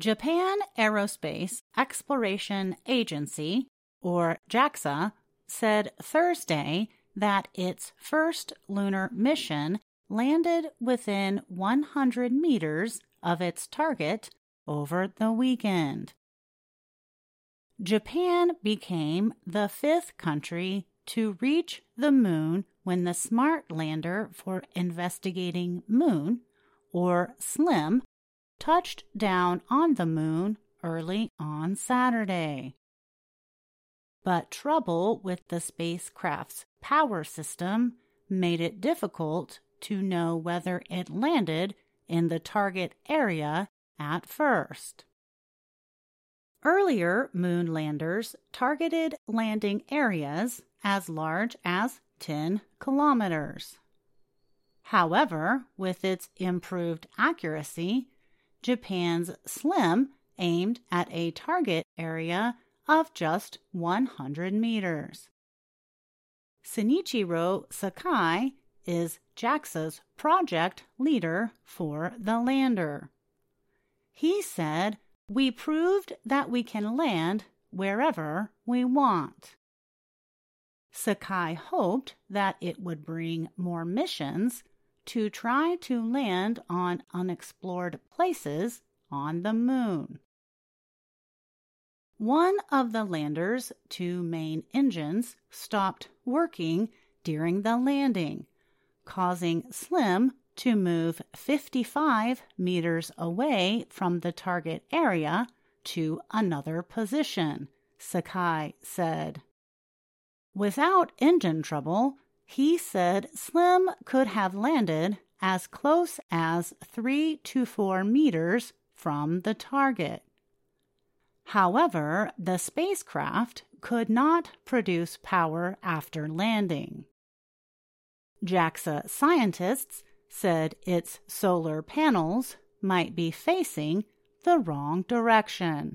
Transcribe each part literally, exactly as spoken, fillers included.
Japan Aerospace Exploration Agency, or JAXA, said Thursday that its first lunar mission landed within one hundred meters of its target over the weekend. Japan became the fifth country to reach the moon when the Smart Lander for Investigating Moon, or SLIM, touched down on the moon early on Saturday. But trouble with the spacecraft's power system made it difficult to know whether it landed in the target area at first. Earlier moon landers targeted landing areas as large as ten kilometers. However, with its improved accuracy, Japan's SLIM aimed at a target area of just one hundred meters. Shinichiro Sakai is JAXA's project leader for the lander. He said, "We proved that we can land wherever we want." Sakai hoped that it would bring more missions to try to land on unexplored places on the moon. One of the lander's two main engines stopped working during the landing, causing SLIM to move fifty-five meters away from the target area to another position, Sakai said. Without engine trouble, he said SLIM could have landed as close as three to four meters from the target. However, the spacecraft could not produce power after landing. JAXA scientists said its solar panels might be facing the wrong direction.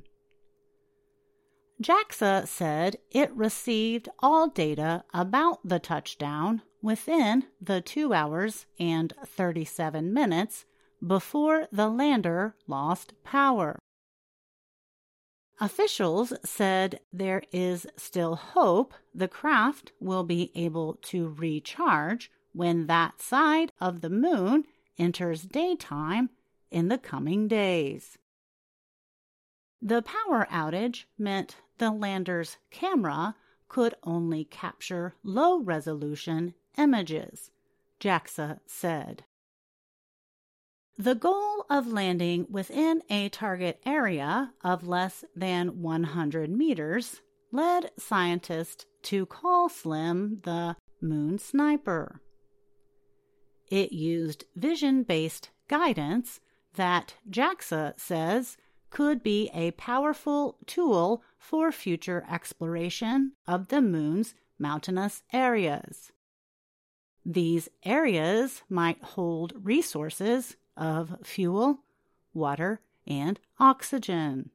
JAXA said it received all data about the touchdown within the two hours and thirty-seven minutes before the lander lost power. Officials said there is still hope the craft will be able to recharge when that side of the moon enters daytime in the coming days. The power outage meant the lander's camera could only capture low-resolution images, JAXA said. The goal of landing within a target area of less than one hundred meters led scientists to call SLIM the Moon Sniper. It used vision-based guidance that JAXA says could be a powerful tool for future exploration of the moon's mountainous areas. These areas might hold resources of fuel, water, and oxygen.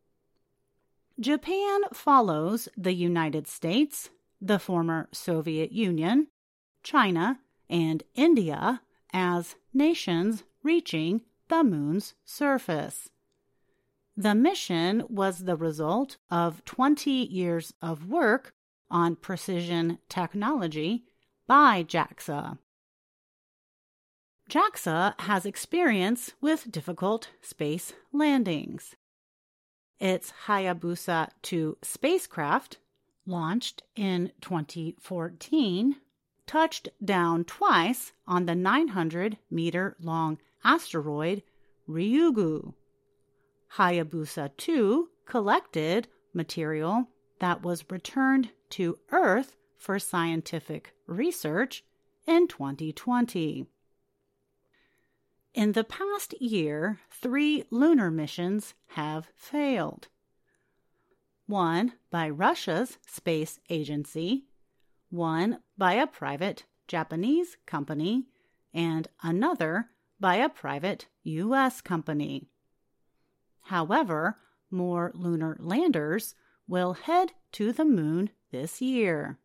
Japan follows the United States, the former Soviet Union, China, and India as nations reaching the moon's surface. The mission was the result of twenty years of work on precision technology by JAXA. JAXA has experience with difficult space landings. Its Hayabusa two spacecraft, launched in twenty fourteen, touched down twice on the nine hundred meter long asteroid Ryugu. Hayabusa two collected material that was returned to Earth for scientific research in twenty twenty. In the past year, three lunar missions have failed. One by Russia's space agency, one by a private Japanese company, and another by a private U S company. However, more lunar landers will head to the moon this year.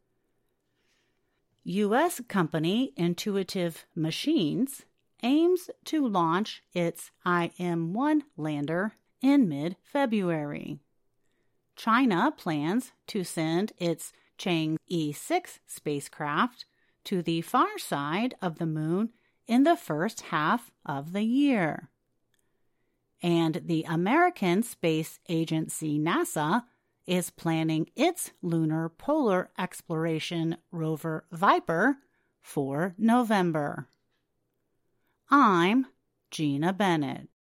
U S company Intuitive Machines aims to launch its I M one lander in mid-February. China plans to send its Chang'e six spacecraft to the far side of the moon in the first half of the year. And the American Space Agency NASA is planning its lunar polar exploration rover Viper for November. I'm Gina Bennett.